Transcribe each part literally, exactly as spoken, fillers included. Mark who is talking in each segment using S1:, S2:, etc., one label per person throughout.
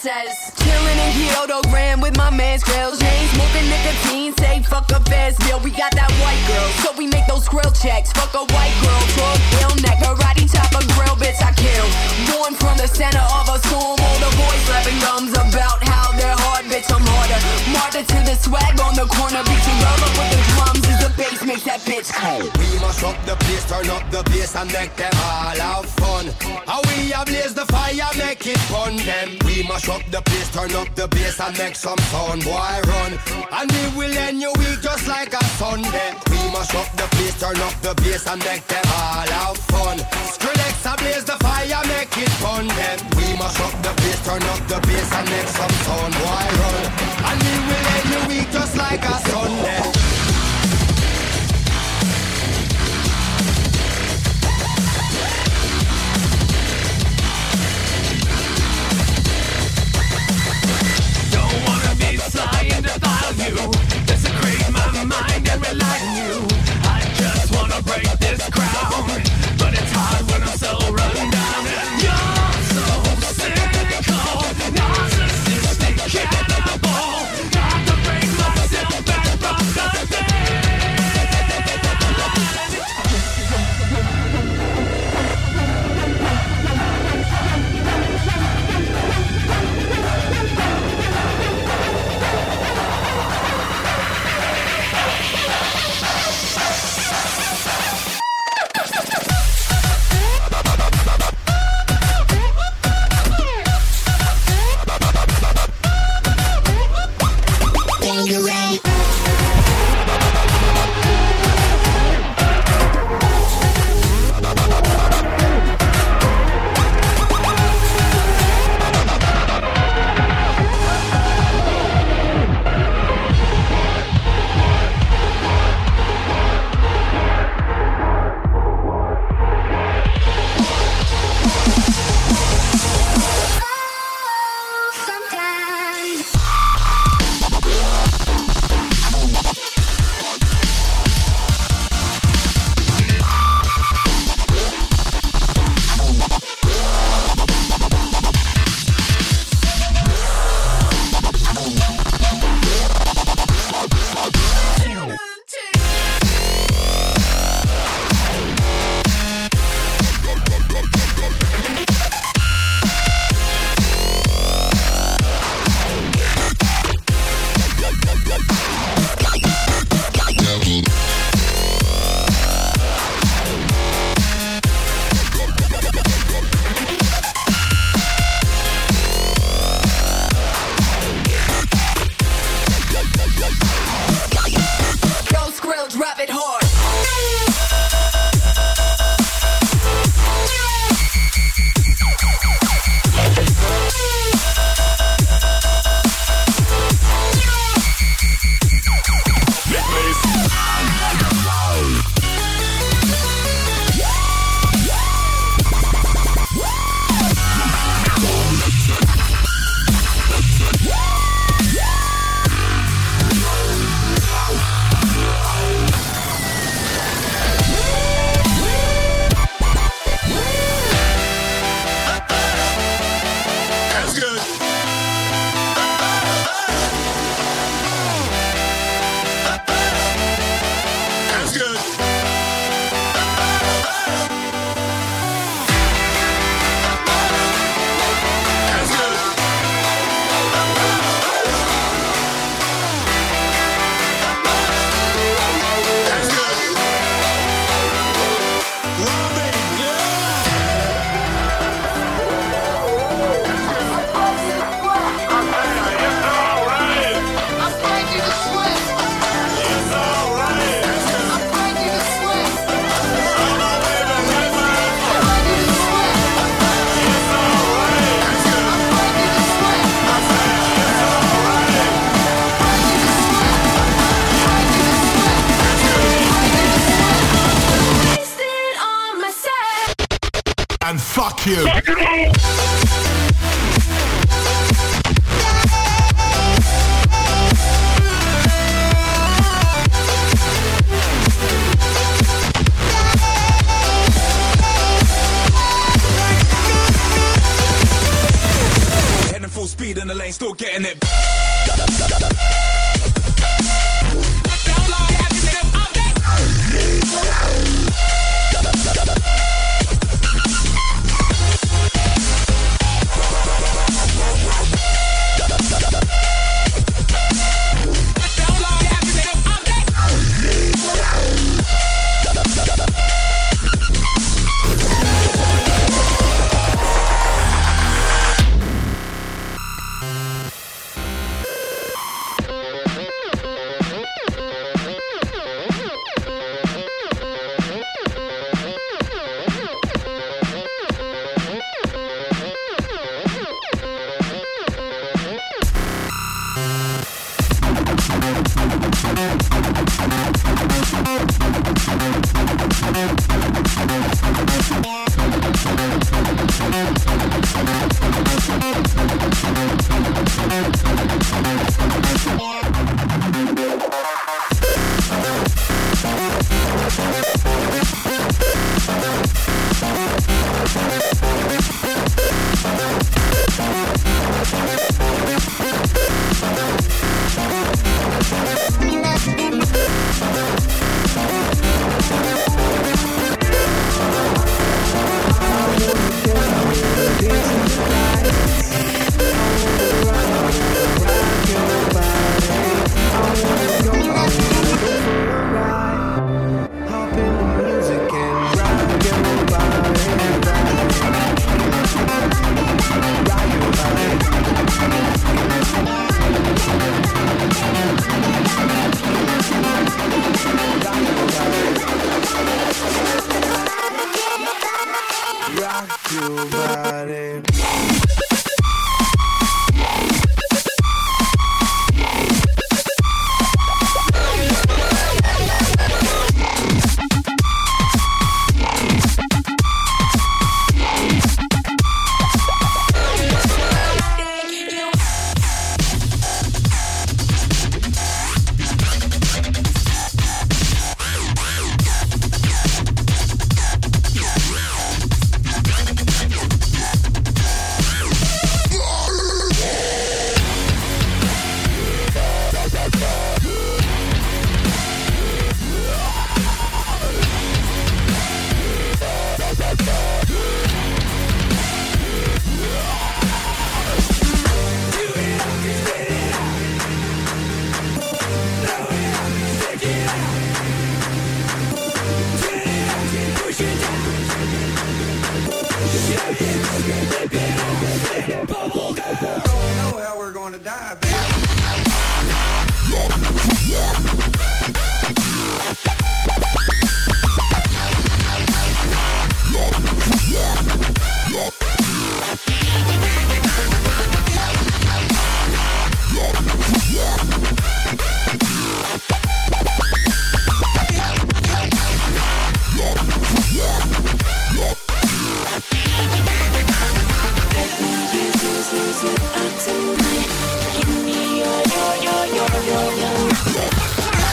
S1: says, chillin' in Kyoto Grand with my man's grills. Chain smoking nicotine, say fuck a fast meal. We got that white girl, so we make those grill checks. Fuck a white girl, talk ill neck, karate chop a grill, bitch I kill. Born from the center of a storm, all the boys slapping gums about how they're hard, bitch I'm harder. Martyr to the swag on the corner, beating girl up with the drums as the bass makes that bitch cold.
S2: We must up the place, turn up the bass and make them all have fun. How we ablaze the fire, make it fun them. We must up the place, turn up the bass and make some sound, boy run. And we will end your week just like a Sunday. We must up the place, turn up the bass and make them all have fun. Skrillex ablaze the fire, make it fun them. We must up the place, turn up the bass and make some sound, boy run. And we will end your week just like a Sunday.
S3: Flying to file you, desecrate my mind and rely on you. I just wanna break this crown, but it's hard when I'm so run down. And you're so cynical, narcissistic cannibal. Got to bring myself back from the dead.
S4: Fuck you.
S5: Heading full speed
S4: ain't still getting it.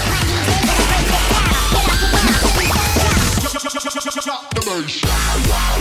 S5: Drop the bass.